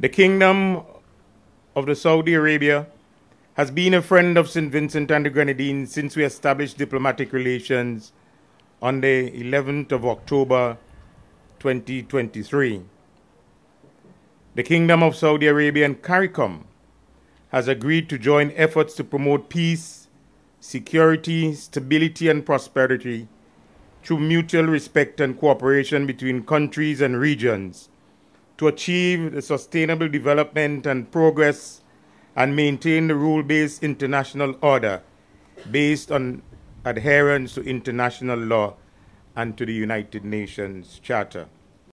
The Kingdom of the Saudi Arabia has been a friend of St. Vincent and the Grenadines since we established diplomatic relations on the 11th of October 2023. The Kingdom of Saudi Arabia and CARICOM has agreed to join efforts to promote peace, security, stability, and prosperity through mutual respect and cooperation between countries and regions to achieve the sustainable development and progress and maintain the rule-based international order based on adherence to international law and to the United Nations Charter.